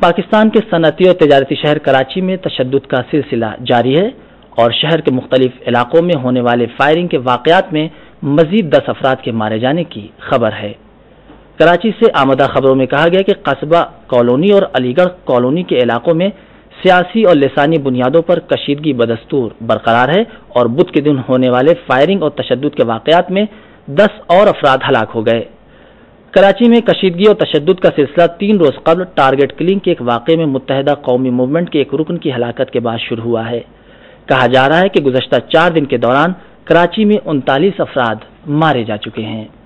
पाकिस्तान के सनअती और तजारती शहर कराची में तशद्दुद का सिलसिला जारी है और शहर के मुख्तलिफ इलाकों में होने वाले फायरिंग के वाक़यात में मजीद 10 अफराद के मारे जाने की खबर है। कराची से आमदा खबरों में कहा गया कि कस्बा कॉलोनी और अलीगढ़ कॉलोनी के इलाकों में सियासी और लिसानी बुनियादों पर कशीदगी बदस्तूर बरकरार है और बुध के दिन होने वाले फायरिंग और तशद्दुद के वाक़यात में 10 और अफराद हलाक हो गए। कराची में कशीदगी और तशद्दुद का सिलसिला 3 रोज कबल टारगेट किलिंग के एक वाक़े में मुत्तहिदा कौमी मूवमेंट के एक रुकन की हलाकत के बाद शुरू हुआ है। कहा जा रहा है कि गुज़श्ता 4 दिन के दौरान कराची में 39 अफराद मारे जा चुके हैं।